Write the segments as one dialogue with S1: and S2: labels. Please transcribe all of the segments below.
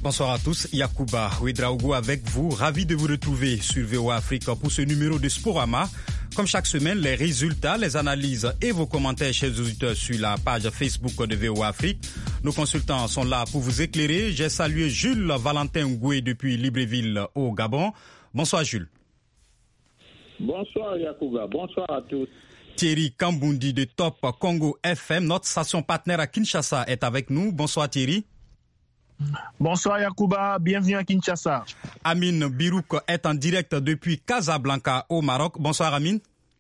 S1: Bonsoir à tous, Yacouba Ouedraogo avec vous, ravi de vous retrouver sur VOA Afrique pour ce numéro de Sporama. Comme chaque semaine, les résultats, les analyses et vos commentaires, chers auditeurs, sur la page Facebook de VOA Afrique. Nos consultants sont là pour vous éclairer. J'ai salué Jules Valentin Ngoué depuis Libreville au Gabon. Bonsoir Jules.
S2: Bonsoir Yacouba, bonsoir à tous.
S1: Thierry Kambundi de Top Congo FM, notre station partenaire à Kinshasa, est avec nous. Bonsoir Thierry.
S3: Bonsoir Yacouba, bienvenue à Kinshasa.
S1: Amine Birouk est en direct depuis Casablanca au Maroc. Bonsoir Amine.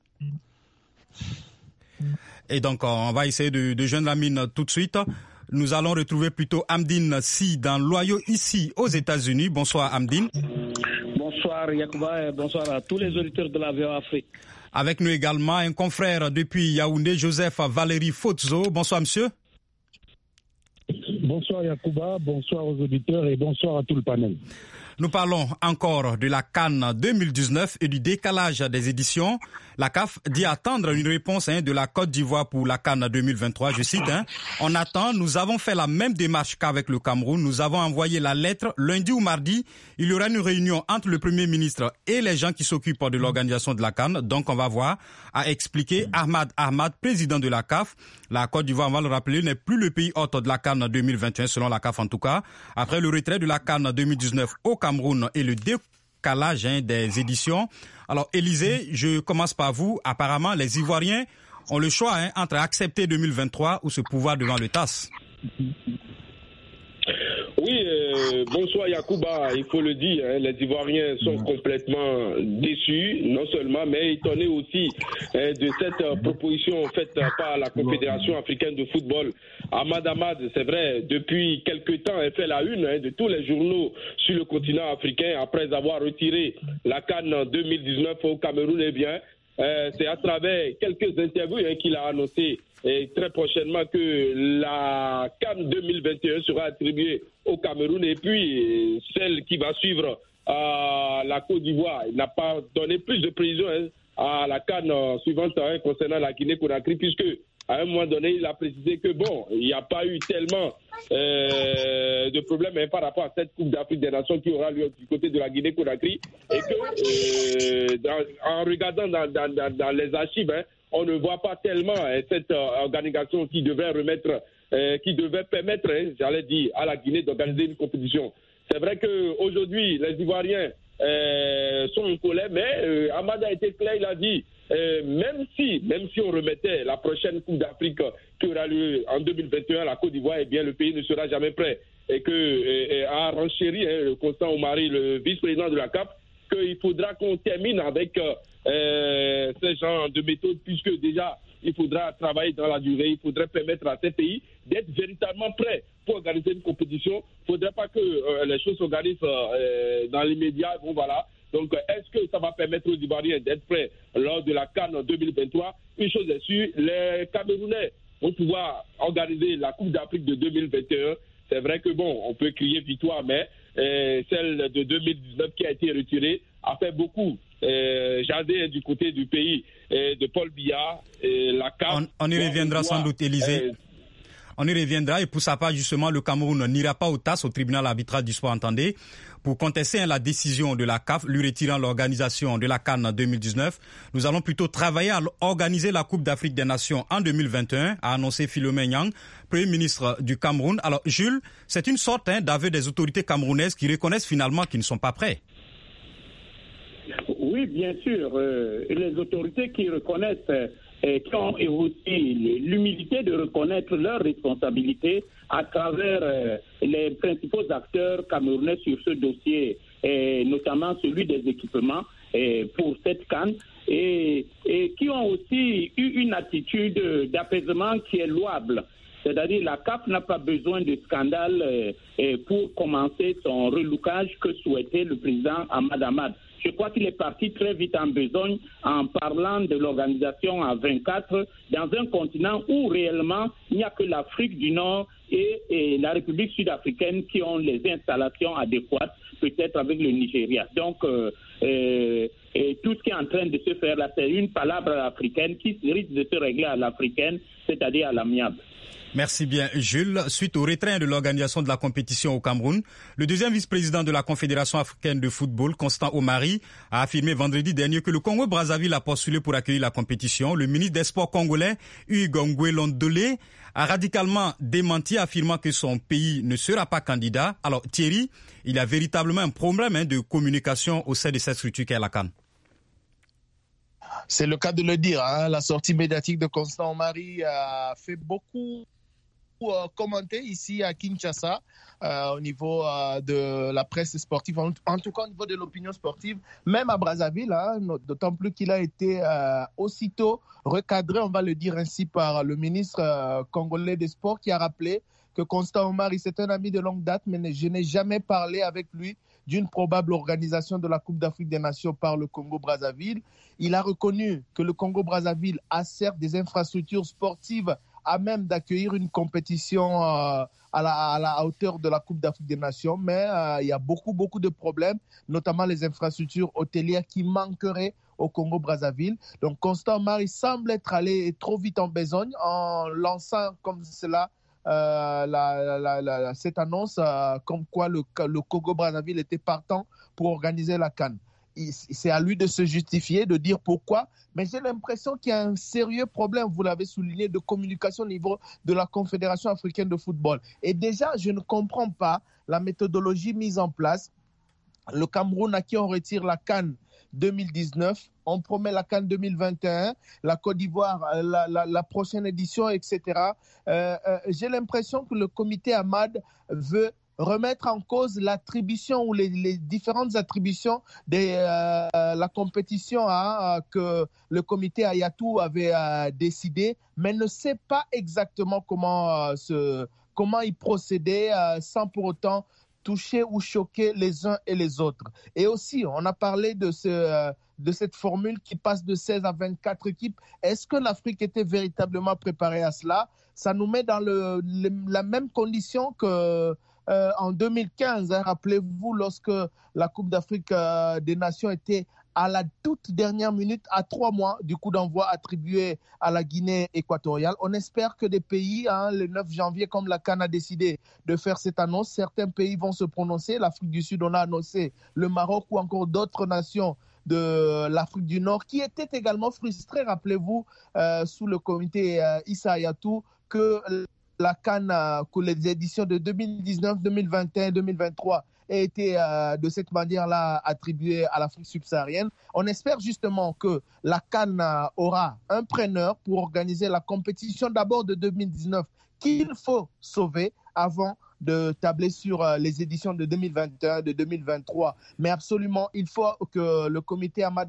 S1: Et donc on va essayer de joindre Amine tout de suite. Nous allons retrouver plutôt Amdine Si dans l'Ohio ici aux États-Unis. Bonsoir Amdine.
S2: Bonsoir Yacouba et bonsoir à tous les auditeurs de la VOA Afrique.
S1: Avec nous également un confrère depuis Yaoundé, Joseph Valéry Fotzo. Bonsoir monsieur.
S4: Bonsoir Yacouba, bonsoir aux auditeurs et bonsoir à tout le panel.
S1: Nous parlons encore de la CAN 2019 et du décalage des éditions. La CAF dit attendre une réponse de la Côte d'Ivoire pour la CAN 2023. Je cite, on attend, nous avons fait la même démarche qu'avec le Cameroun. Nous avons envoyé la lettre lundi ou mardi. Il y aura une réunion entre le Premier ministre et les gens qui s'occupent de l'organisation de la CAN. Donc on va voir, a expliqué Ahmad, président de la CAF. La Côte d'Ivoire, on va le rappeler, n'est plus le pays hôte de la CAN 2021, selon la CAF en tout cas. Après le retrait de la CAN 2019 au Cameroun et le décalage des éditions. Alors Élisée, je commence par vous. Apparemment, les Ivoiriens ont le choix entre accepter 2023 ou se pouvoir devant le TAS.
S5: Oui, bonsoir Yacouba, il faut le dire, les Ivoiriens sont complètement déçus, non seulement, mais étonnés aussi de cette proposition faite par la Confédération africaine de football. Ahmad, c'est vrai, depuis quelque temps, elle fait la une de tous les journaux sur le continent africain après avoir retiré la CAN 2019 au Cameroun. Eh bien, c'est à travers quelques interviews qu'il a annoncé très prochainement que la CAN 2021 sera attribuée au Cameroun et puis celle qui va suivre à la Côte d'Ivoire. Il n'a pas donné plus de précision à la CAN suivante concernant la Guinée-Conakry puisque à un moment donné, il a précisé que bon, il n'y a pas eu tellement de problèmes par rapport à cette Coupe d'Afrique des Nations qui aura lieu du côté de la Guinée-Conakry et que en regardant dans les archives, on ne voit pas tellement cette organisation qui devait remettre, qui devait permettre, j'allais dire, à la Guinée d'organiser une compétition. C'est vrai qu'aujourd'hui, les Ivoiriens sont en colère, mais Ahmad a été clair, il a dit, même si on remettait la prochaine Coupe d'Afrique qui aura lieu en 2021 à la Côte d'Ivoire, eh bien le pays ne sera jamais prêt. Et que a renchéri Constant Omari, le vice-président de la CAF, qu'il faudra qu'on termine avec ce genre de méthode, puisque déjà, il faudra travailler dans la durée, il faudrait permettre à ces pays d'être véritablement prêts pour organiser une compétition. Il ne faudrait pas que les choses s'organisent dans les médias. Bon, voilà. Donc, est-ce que ça va permettre aux Ivoiriens d'être prêts lors de la CAN 2023 ? Une chose est sûre, les Camerounais vont pouvoir organiser la Coupe d'Afrique de 2021. C'est vrai que, bon, on peut crier victoire, mais celle de 2019 qui a été retirée a fait beaucoup jaser du côté du pays de Paul Biya, la CAF.
S1: On y reviendra sans doute, Élisée. On y reviendra et pour sa part, justement, le Cameroun n'ira pas au TAS, au tribunal arbitral du sport, entendez, pour contester la décision de la CAF, lui retirant l'organisation de la CAN 2019. Nous allons plutôt travailler à organiser la Coupe d'Afrique des Nations en 2021, a annoncé Philomène Yang, Premier ministre du Cameroun. Alors, Jules, c'est une sorte d'aveu des autorités camerounaises qui reconnaissent finalement qu'ils ne sont pas prêts.
S2: Oui, bien sûr. Les autorités qui reconnaissent qui ont aussi l'humilité de reconnaître leurs responsabilités à travers les principaux acteurs camerounais sur ce dossier, notamment celui des équipements pour cette CAN, et qui ont aussi eu une attitude d'apaisement qui est louable. C'est-à-dire la CAF n'a pas besoin de scandale pour commencer son relookage que souhaitait le président Ahmad. Je crois qu'il est parti très vite en besogne en parlant de l'organisation à 24 dans un continent où réellement il n'y a que l'Afrique du Nord et la République sud-africaine qui ont les installations adéquates, peut-être avec le Nigeria. Donc, tout ce qui est en train de se faire là, c'est une palabre africaine qui risque de se régler à l'africaine, c'est-à-dire à l'amiable.
S1: Merci bien, Jules. Suite au retrait de l'organisation de la compétition au Cameroun, le deuxième vice-président de la Confédération africaine de football, Constant Omari, a affirmé vendredi dernier que le Congo-Brazzaville a postulé pour accueillir la compétition. Le ministre des Sports congolais, Hugues Ngouélondolé, a radicalement démenti, affirmant que son pays ne sera pas candidat. Alors Thierry, il y a véritablement un problème de communication au sein de cette structure qu'est la CAN.
S3: C'est le cas de le dire. La sortie médiatique de Constant Omari a fait beaucoup commenter ici à Kinshasa au niveau de la presse sportive, en tout cas au niveau de l'opinion sportive, même à Brazzaville, d'autant plus qu'il a été aussitôt recadré, on va le dire ainsi, par le ministre congolais des Sports qui a rappelé que Constant Omari, c'est un ami de longue date, mais je n'ai jamais parlé avec lui d'une probable organisation de la Coupe d'Afrique des Nations par le Congo-Brazzaville. Il a reconnu que le Congo-Brazzaville a certes des infrastructures sportives à même d'accueillir une compétition à la hauteur de la Coupe d'Afrique des Nations, mais il y a beaucoup de problèmes, notamment les infrastructures hôtelières qui manqueraient au Congo-Brazzaville. Donc Constant Omari semble être allé trop vite en besogne en lançant comme cela cette annonce comme quoi le Congo-Brazzaville était partant pour organiser la CAN. C'est à lui de se justifier, de dire pourquoi, mais j'ai l'impression qu'il y a un sérieux problème, vous l'avez souligné, de communication au niveau de la Confédération africaine de football. Et déjà, je ne comprends pas la méthodologie mise en place. Le Cameroun, à qui on retire la CAN 2019, on promet la CAN 2021, la Côte d'Ivoire, la prochaine édition, etc. J'ai l'impression que le comité Ahmad veut remettre en cause l'attribution ou les différentes attributions de la compétition que le comité Ayatou avait décidé, mais ne sait pas exactement comment y procéder sans pour autant toucher ou choquer les uns et les autres. Et aussi, on a parlé de cette formule qui passe de 16 à 24 équipes. Est-ce que l'Afrique était véritablement préparée à cela? Ça nous met dans la même condition que en 2015, rappelez-vous, lorsque la Coupe d'Afrique des Nations était à la toute dernière minute, à 3 mois du coup d'envoi attribué à la Guinée équatoriale. On espère que des pays, le 9 janvier, comme la CAN a décidé de faire cette annonce, certains pays vont se prononcer. L'Afrique du Sud, on a annoncé le Maroc ou encore d'autres nations de l'Afrique du Nord qui étaient également frustrés, rappelez-vous, sous le comité Issa Hayatou, que la CAN, que les éditions de 2019, 2021, 2023 aient été de cette manière-là attribuées à l'Afrique subsaharienne. On espère justement que la CAN aura un preneur pour organiser la compétition d'abord de 2019 qu'il faut sauver avant de tabler sur les éditions de 2021, de 2023. Mais absolument, il faut que le comité Ahmad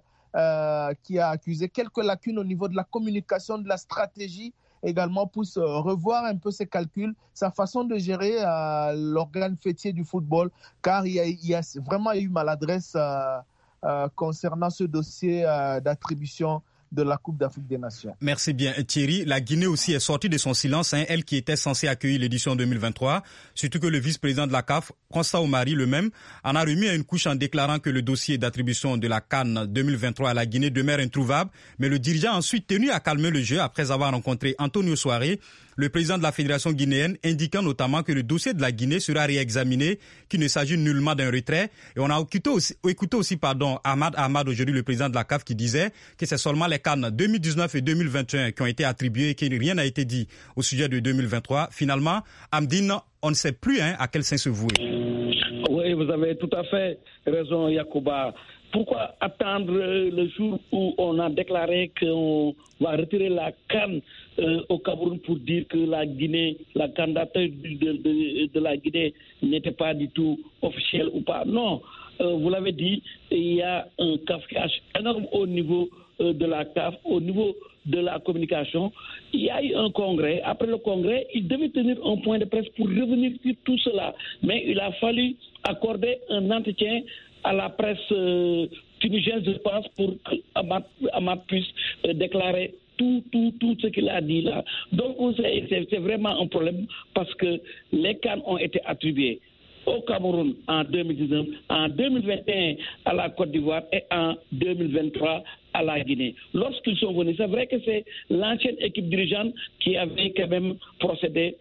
S3: qui a accusé quelques lacunes au niveau de la communication, de la stratégie, également puisse revoir un peu ses calculs, sa façon de gérer l'organe fêtier du football, car il y a vraiment eu maladresse concernant ce dossier d'attribution de la Coupe d'Afrique des Nations.
S1: Merci bien Thierry. La Guinée aussi est sortie de son silence, elle qui était censée accueillir l'édition 2023, surtout que le vice-président de la CAF, Constant Omari, le même, en a remis à une couche en déclarant que le dossier d'attribution de la CAN 2023 à la Guinée demeure introuvable, mais le dirigeant a ensuite tenu à calmer le jeu après avoir rencontré Antonio Souaré, le président de la Fédération guinéenne, indiquant notamment que le dossier de la Guinée sera réexaminé, qu'il ne s'agit nullement d'un retrait. Et on a écouté aussi Ahmad aujourd'hui, le président de la CAF, qui disait que c'est seulement les CAN 2019 et 2021 qui ont été attribués et que rien n'a été dit au sujet de 2023. Finalement, Amdine, on ne sait plus à quel sens se vouer.
S2: Oui, vous avez tout à fait raison, Yacouba. Pourquoi attendre le jour où on a déclaré qu'on va retirer la CAN au Cameroun pour dire que la Guinée, la candidature de la Guinée n'était pas du tout officielle ou pas? Non, vous l'avez dit, il y a un cafouillage énorme au niveau de la CAF, au niveau de la communication. Il y a eu un congrès. Après le congrès, il devait tenir un point de presse pour revenir sur tout cela. Mais il a fallu accorder un entretien à la presse tunisiens, je pense, pour que Hamad puisse déclarer tout ce qu'il a dit là. Donc c'est vraiment un problème parce que les CAN ont été attribués au Cameroun en 2019, en 2021 à la Côte d'Ivoire et en 2023 à la Guinée. Lorsqu'ils sont venus, c'est vrai que c'est l'ancienne équipe dirigeante qui avait quand même procédé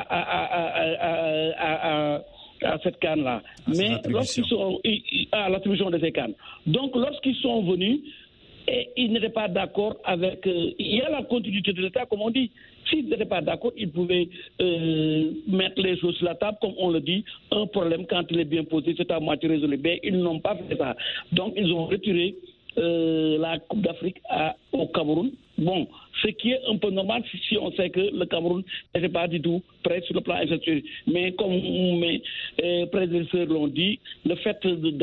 S2: à cette CAN-là. Mais lorsqu'ils sont à l'attribution de ces CAN. Donc lorsqu'ils sont venus, et ils n'étaient pas d'accord avec... il y a la continuité de l'État, comme on dit. S'ils n'étaient pas d'accord, ils pouvaient mettre les choses sur la table, comme on le dit. Un problème, quand il est bien posé, c'est à moitié résolu. Mais ils n'ont pas fait ça. Donc, ils ont retiré la Coupe d'Afrique au Cameroun. Bon, ce qui est un peu normal si on sait que le Cameroun n'était pas du tout prêt sur le plan infrastructure. Mais comme mes prédécesseurs l'ont dit, le fait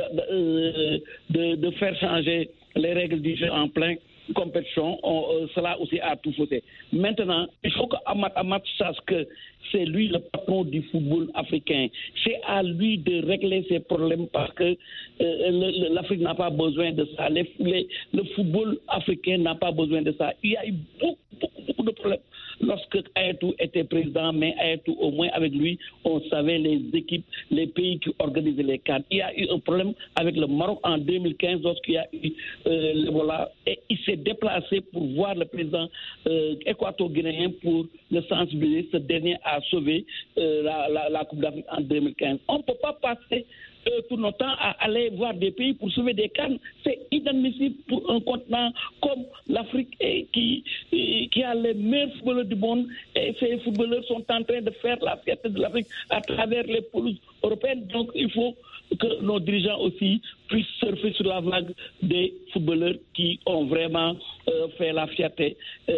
S2: de faire changer les règles du jeu en pleine compétition, cela aussi a tout faussé. Maintenant, il faut que Hamad sache que c'est lui le patron du football africain. C'est à lui de régler ses problèmes parce que l'Afrique n'a pas besoin de ça. Le football africain n'a pas besoin de ça. Il y a eu beaucoup de problèmes lorsque Ayatou était président, mais Ayatou, au moins avec lui, on savait les équipes, les pays qui organisaient les CAN. Il y a eu un problème avec le Maroc en 2015 lorsqu'il y a eu l'Ebola et il s'est déplacé pour voir le président équato-guinéen pour le sensibiliser. Ce dernier a sauvé la Coupe d'Afrique en 2015. On ne peut pas passer tout notre temps à aller voir des pays pour sauver des CAN. C'est inadmissible pour un continent comme l'Afrique qui a les meilleurs footballeurs du monde et ces footballeurs sont en train de faire la fierté de l'Afrique à travers les pelouses européennes. Donc il faut que nos dirigeants aussi puissent surfer sur la vague des footballeurs qui ont vraiment fait la fierté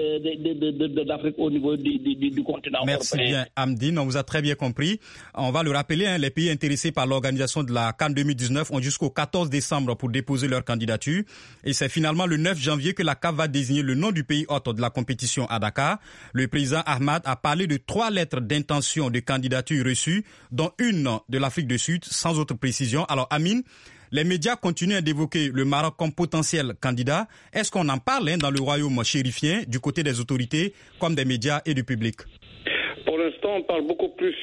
S2: de l'Afrique au niveau du continent européen.
S1: Merci bien, Amdine. On vous a très bien compris. On va le rappeler, les pays intéressés par l'organisation de la CAN 2019 ont jusqu'au 14 décembre pour déposer leur candidature. Et c'est finalement le 9 janvier que la CAF va désigner le nom du pays hôte de la compétition à Dakar. Le président Ahmad a parlé de 3 lettres d'intention de candidature reçues, dont une de l'Afrique du Sud, sans autre précision. Alors, Amine, les médias continuent d'évoquer le Maroc comme potentiel candidat. Est-ce qu'on en parle dans le royaume chérifien, du côté des autorités, comme des médias et du public?
S6: Pour l'instant, on parle beaucoup plus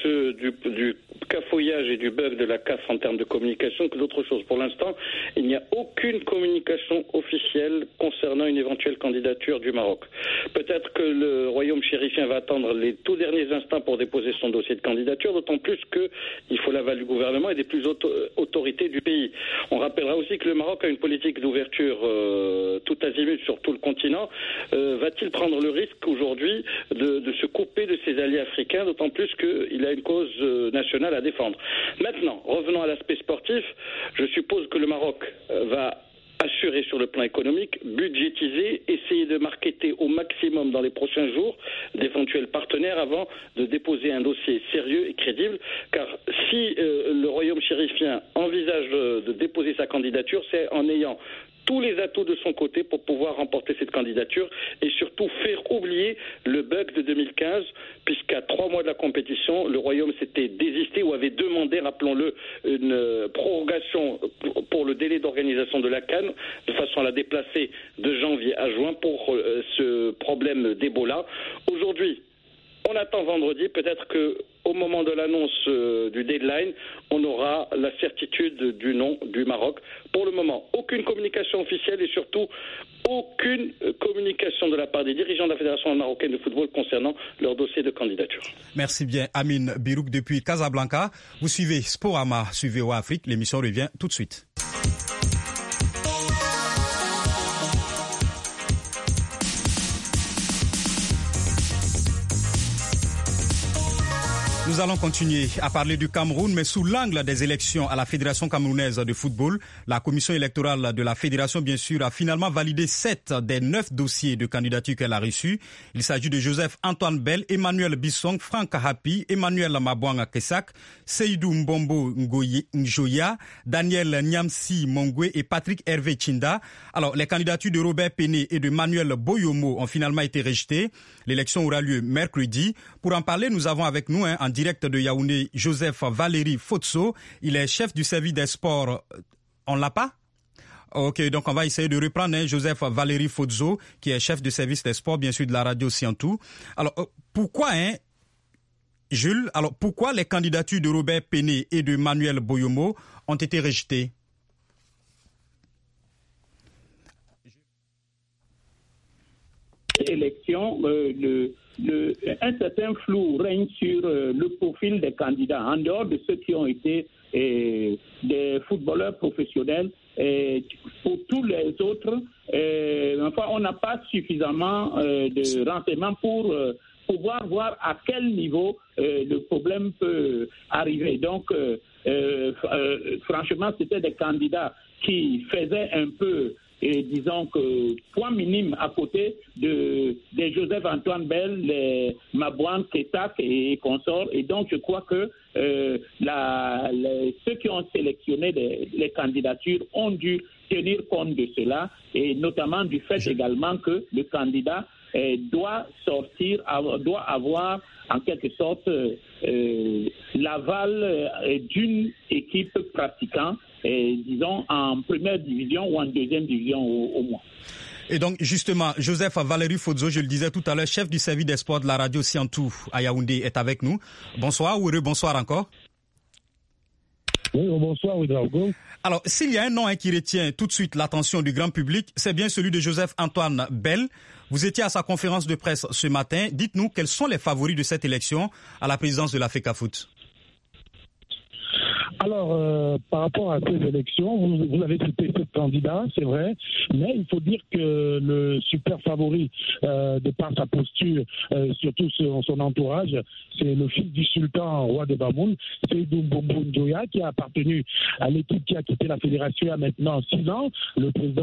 S6: du cafouillage et du bug de la CAF en termes de communication que d'autres choses. Pour l'instant, il n'y a aucune communication officielle concernant une éventuelle candidature du Maroc. Peut-être que le royaume chérifien va attendre les tout derniers instants pour déposer son dossier de candidature, d'autant plus qu'il faut l'aval du gouvernement et des plus hautes autorités du pays. On rappellera aussi que le Maroc a une politique d'ouverture tout azimut sur tout le continent. Va-t-il prendre le risque aujourd'hui de se couper de ses alliés africains, d'autant plus qu'il a une cause nationale à défendre. Maintenant, revenons à l'aspect sportif. Je suppose que le Maroc va assurer sur le plan économique, budgétiser, essayer de marketer au maximum dans les prochains jours d'éventuels partenaires avant de déposer un dossier sérieux et crédible. Car si le royaume chérifien envisage de déposer sa candidature, c'est en ayant tous les atouts de son côté pour pouvoir remporter cette candidature et surtout faire oublier le bug de 2015, puisqu'à 3 mois de la compétition, le Royaume s'était désisté ou avait demandé, rappelons-le, une prorogation pour le délai d'organisation de la CAN, de façon à la déplacer de janvier à juin pour ce problème d'Ebola. Aujourd'hui, on attend vendredi, peut-être qu'au moment de l'annonce du deadline, on aura la certitude du nom du Maroc. Pour le moment, aucune communication officielle et surtout aucune communication de la part des dirigeants de la Fédération marocaine de football concernant leur dossier de candidature.
S1: Merci bien, Amine Birouk depuis Casablanca. Vous suivez Sporama, suivez Afrique. L'émission revient tout de suite. Nous allons continuer à parler du Cameroun, mais sous l'angle des élections à la Fédération camerounaise de football. La commission électorale de la Fédération, bien sûr, a finalement validé 7 des 9 dossiers de candidature qu'elle a reçus. Il s'agit de Joseph Antoine Bell, Emmanuel Bissong, Franck Hapi, Emmanuel Mabouanga Kesak, Seydou Mbombo Njoya, Daniel Nyamsi Mongwe et Patrick Hervé Chinda. Alors, les candidatures de Robert Péné et de Manuel Boyomo ont finalement été rejetées. L'élection aura lieu mercredi. Pour en parler, nous avons avec nous en direct de Yaoundé, Joseph Valéry Fotso. Il est chef du service des sports. On l'a pas? Ok, donc on va essayer de reprendre Joseph Valéry Fozzo, qui est chef de service des sports, bien sûr, de la radio Siantou. Alors, pourquoi, Jules, pourquoi les candidatures de Robert Péné et de Manuel Boyomo ont été rejetées?
S2: Élection, un certain flou règne sur le profil des candidats, en dehors de ceux qui ont été des footballeurs professionnels. Pour tous les autres, on n'a pas suffisamment de renseignements pour pouvoir voir à quel niveau le problème peut arriver. Donc, franchement, c'était des candidats qui faisaient un peu, disons que point minime à côté des Joseph-Antoine Bell, les Mabouane, Ketak et consorts. Et donc, je crois que ceux qui ont sélectionné les candidatures ont dû tenir compte de cela, et notamment du fait également que le candidat doit avoir en quelque sorte l'aval d'une équipe pratiquant, disons en première division ou en deuxième division au moins.
S1: Et donc, justement, Joseph Valéry Fozzo, je le disais tout à l'heure, chef du service des sports de la radio Siantou à Yaoundé, est avec nous. Bonsoir ou bonsoir encore.
S4: Oui, bonsoir, Ouedraogo.
S1: Alors, s'il y a un nom qui retient tout de suite l'attention du grand public, c'est bien celui de Joseph-Antoine Bell. Vous étiez à sa conférence de presse ce matin. Dites-nous quels sont les favoris de cette élection à la présidence de la FECAFOOT.
S4: Alors, par rapport à ces élections, vous avez cité 7 candidats, c'est vrai, mais il faut dire que le super favori, de par sa posture, surtout son entourage, c'est le fils du sultan roi de Bamoun, Seydou Mbombo Ndoya, qui a appartenu à l'équipe qui a quitté la fédération il y a maintenant 6 ans, le président.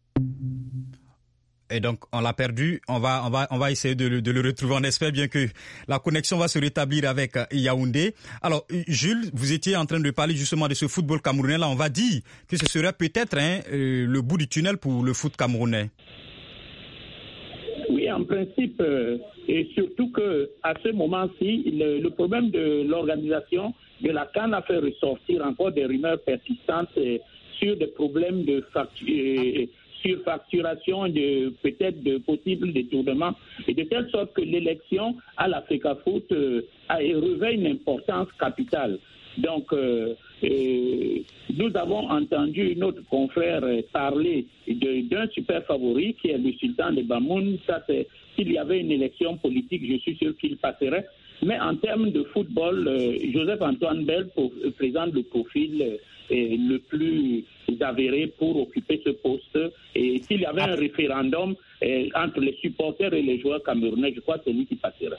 S1: Et donc, on l'a perdu. On va essayer de le retrouver. On espère bien que la connexion va se rétablir avec Yaoundé. Alors, Jules, vous étiez en train de parler justement de ce football camerounais. Là, on va dire que ce serait peut-être le bout du tunnel pour le foot camerounais.
S2: Oui, en principe, et surtout que à ce moment-ci, le problème de l'organisation de la CAN a fait ressortir encore des rumeurs persistantes sur des problèmes de surfacturation, peut-être de possibles détournements, et de telle sorte que l'élection à la FECAFOOT revêt une importance capitale. Donc, nous avons entendu notre confrère parler d'un super favori qui est le sultan de Bamoun. Ça, c'est s'il y avait une élection politique, je suis sûr qu'il passerait. Mais en termes de football, Joseph-Antoine Bell présente le profil le plus avéré pour occuper ce poste. Et s'il y avait un référendum entre les supporters et les joueurs camerounais, je crois que c'est lui qui passera.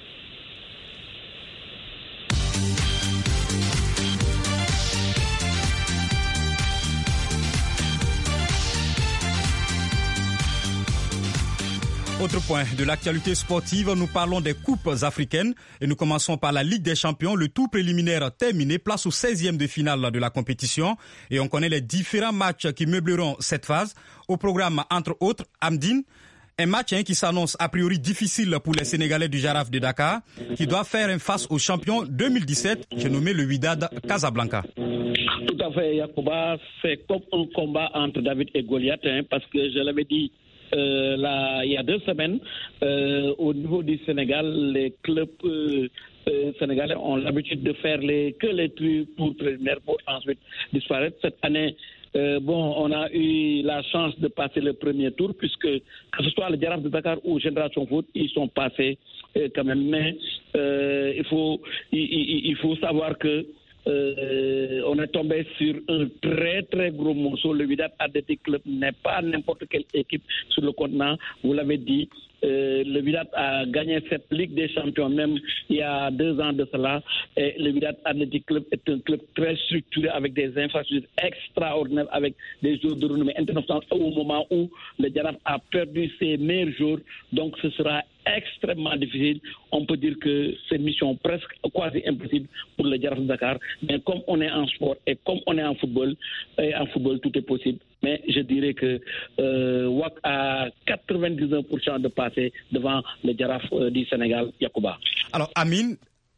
S1: Autre point de l'actualité sportive, nous parlons des coupes africaines et nous commençons par la Ligue des Champions. Le tour préliminaire terminé, place au 16e de finale de la compétition et on connaît les différents matchs qui meubleront cette phase. Au programme, entre autres, Amdine, un match qui s'annonce a priori difficile pour les Sénégalais du Jaraaf de Dakar qui doivent faire face au champion 2017, j'ai nommé le Wydad Casablanca.
S6: Tout à fait, Yacouba, c'est comme un combat entre David et Goliath, parce que je l'avais dit il y a 2 semaines, au niveau du Sénégal, les clubs sénégalais ont l'habitude de faire que les tours préliminaires pour ensuite disparaître. Cette année, on a eu la chance de passer le premier tour, puisque que ce soit le Jaraaf de Dakar ou Génération Foot, ils sont passés quand même. Mais il faut savoir que on est tombé sur un très très gros morceau. Le Wydad Athletic Club n'est pas n'importe quelle équipe sur le continent. Vous l'avez dit, le Wydad a gagné cette Ligue des Champions même il y a 2 ans de cela. Et le Wydad Athletic Club est un club très structuré avec des infrastructures extraordinaires, avec des joueurs de renommée internationale au moment où le Jaraaf a perdu ses meilleurs joueurs. Donc ce sera extrêmement difficile. On peut dire que c'est une mission presque quasi impossible pour le Jaraaf de Dakar. Mais comme on est en sport et comme on est en football tout est possible. Mais je dirais que WAC a 99% de passer devant le Jaraaf du Sénégal, Yacouba.
S1: Alors Amine,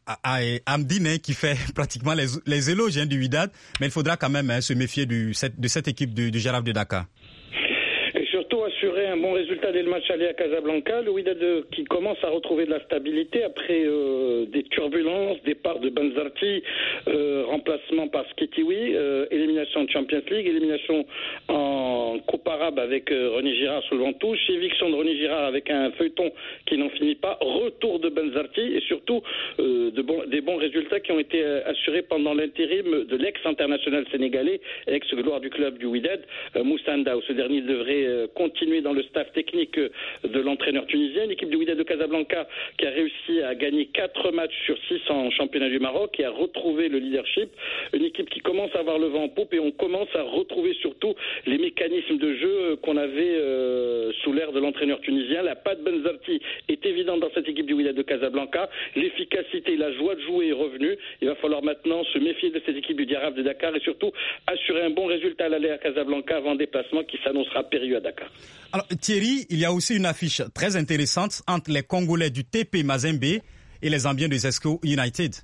S1: à Amdine qui fait pratiquement les éloges du Wydad, mais il faudra quand même se méfier de cette équipe du Giraffe de Dakar.
S6: Assurer un bon résultat dès le match aller à Casablanca. Le Wydad qui commence à retrouver de la stabilité après des turbulences, départ de Benzarti, remplacement par Skitiwi, élimination de Champions League, élimination en Coupe arabe avec René Girard sous le vent touche, éviction de René Girard avec un feuilleton qui n'en finit pas, retour de Benzarti et surtout des bons résultats qui ont été assurés pendant l'intérim de l'ex-international sénégalais, ex-gloire du club du Wydad, Moussa Ndao. Ce dernier devrait continuer dans le staff technique de l'entraîneur tunisien. L'équipe du Wydad de Casablanca qui a réussi à gagner 4 matchs sur 6 en championnat du Maroc et à retrouver le leadership. Une équipe qui commence à avoir le vent en poupe et on commence à retrouver surtout les mécanismes de jeu qu'on avait sous l'ère de l'entraîneur tunisien. La patte Benzarti est évidente dans cette équipe du Wydad de Casablanca. L'efficacité, la joie de jouer est revenue. Il va falloir maintenant se méfier de cette équipe du Giraffe de Dakar et surtout assurer un bon résultat à l'aller à Casablanca avant déplacement qui s'annoncera périlleux à Dakar.
S1: Alors Thierry, il y a aussi une affiche très intéressante entre les Congolais du TP Mazembe et les Zambiens de Zesco United.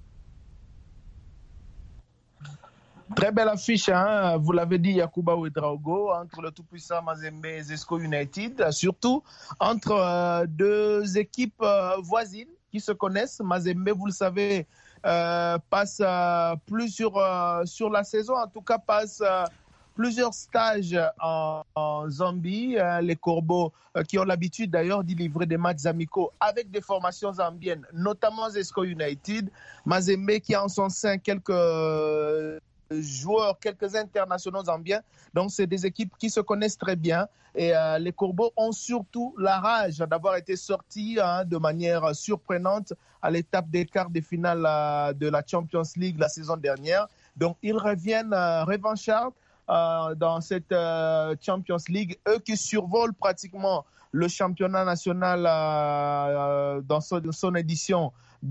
S3: Très belle affiche, hein? Vous l'avez dit, Yacouba Ouedraogo, entre le tout-puissant Mazembe et Zesco United, surtout entre deux équipes voisines qui se connaissent. Mazembe, vous le savez, passe plus sur la saison, en tout cas passe plusieurs stages en Zambie, les Corbeaux qui ont l'habitude d'ailleurs d'y livrer des matchs amicaux avec des formations zambiennes, notamment Zesco United. Mazembe qui a en son sein quelques joueurs, quelques internationaux zambiens. Donc, c'est des équipes qui se connaissent très bien. Et les Corbeaux ont surtout la rage d'avoir été sortis de manière surprenante à l'étape des quarts de finale de la Champions League la saison dernière. Donc, ils reviennent revanchards dans cette Champions League. Eux qui survolent pratiquement le championnat national dans son édition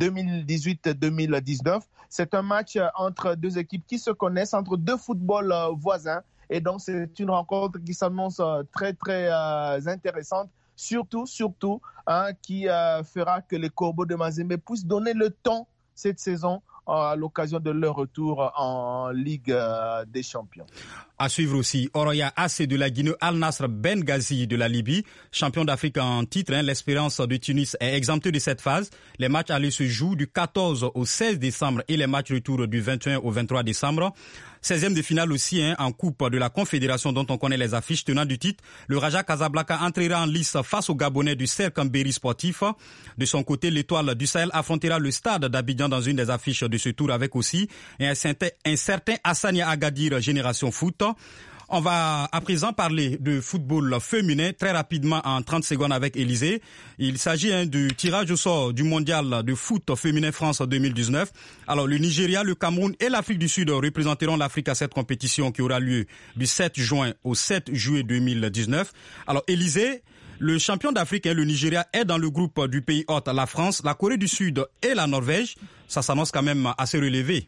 S3: 2018-2019. C'est un match entre deux équipes qui se connaissent, entre deux footballs voisins. Et donc, c'est une rencontre qui s'annonce très, très intéressante. Surtout, qui fera que les Corbeaux de Mazembe puissent donner le ton cette saison à l'occasion de leur retour en Ligue des Champions.
S1: À suivre aussi, Oroya AC de la Guinée, Al Nasr Benghazi de la Libye, champion d'Afrique en titre. L'Espérance de Tunis est exemptée de cette phase. Les matchs allés se jouent du 14 au 16 décembre et les matchs retour du 21 au 23 décembre. 16e de finale aussi en Coupe de la Confédération dont on connaît les affiches tenant du titre. Le Raja Casablanca entrera en lice face aux Gabonais du Cercle Mbéry Sportif. De son côté, l'Étoile du Sahel affrontera le Stade d'Abidjan dans une des affiches de ce tour avec aussi un certain Hassania Agadir Génération Foot. On va à présent parler de football féminin très rapidement en 30 secondes avec Élisée. Il s'agit du tirage au sort du mondial de foot féminin France 2019. Alors le Nigeria, le Cameroun et l'Afrique du Sud représenteront l'Afrique à cette compétition qui aura lieu du 7 juin au 7 juillet 2019. Alors Élisée, le champion d'Afrique, le Nigeria, est dans le groupe du pays hôte, la France, la Corée du Sud et la Norvège. Ça s'annonce quand même assez relevé.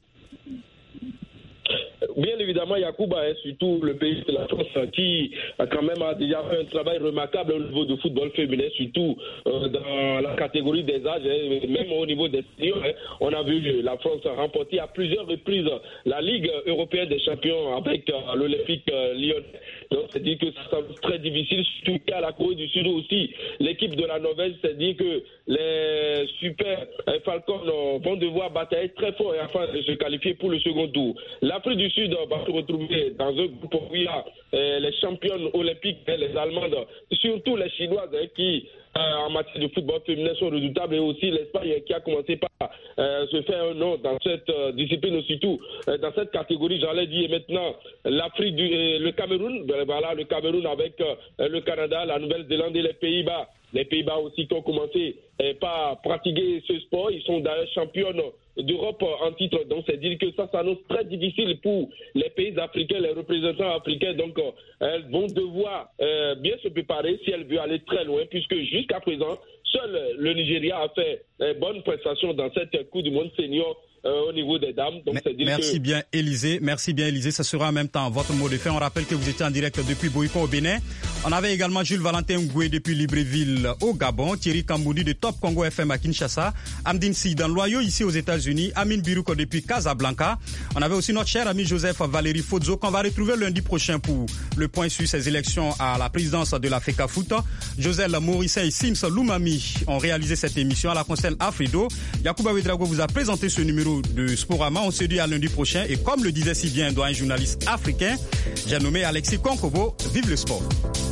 S5: Bien évidemment, Yacouba, surtout le pays de la France qui a quand même déjà fait un travail remarquable au niveau du football féminin, surtout dans la catégorie des âges, même au niveau des seniors. On a vu la France remporter à plusieurs reprises la Ligue européenne des champions avec l'Olympique lyonnais. Donc, c'est-à-dire que ça semble très difficile, surtout qu'à la Corée du Sud aussi. L'équipe de la Norvège, c'est-à-dire que les Super Falcons vont devoir batailler très fort afin de se qualifier pour le second tour. L'Afrique du Sud va se retrouver dans un groupe où il y a les championnes olympiques, les Allemandes, surtout les Chinoises qui, en matière de football féminin, sont redoutables, et aussi l'Espagne qui a commencé par se faire un nom dans cette discipline, surtout dans cette catégorie, j'allais dire. Et maintenant, l'Afrique, le Cameroun, voilà, le Cameroun avec le Canada, la Nouvelle-Zélande et les Pays-Bas. Les Pays-Bas aussi qui ont commencé par pratiquer ce sport. Ils sont d'ailleurs championnes d'Europe en titre. Donc, c'est dire que ça s'annonce très difficile pour les pays africains, les représentants africains. Donc, elles vont devoir bien se préparer si elles veulent aller très loin, puisque jusqu'à présent, seul le Nigeria a fait bonne prestation dans cette Coupe du Monde senior au niveau des dames. Donc,
S1: merci bien, Élisée. Merci bien, Élisée. Ce sera en même temps votre mot de fin. On rappelle que vous étiez en direct depuis Boyko au Bénin. On avait également Jules Valentin Ngoué depuis Libreville au Gabon, Thierry Kamboudi de Top Congo FM à Kinshasa, Amdine Si dans Loyau ici aux États-Unis, Amine Birouko depuis Casablanca. On avait aussi notre cher ami Joseph Valérie Fodzo qu'on va retrouver lundi prochain pour le point sur ces élections à la présidence de la FECAFOOT. Joseph Morisset et Sims Loumami ont réalisé cette émission à la console Afrido. Yacouba Ouedraogo vous a présenté ce numéro de Sporama. On se dit à lundi prochain et comme le disait si bien un journaliste africain, j'ai nommé Alexis Konkobo. Vive le sport.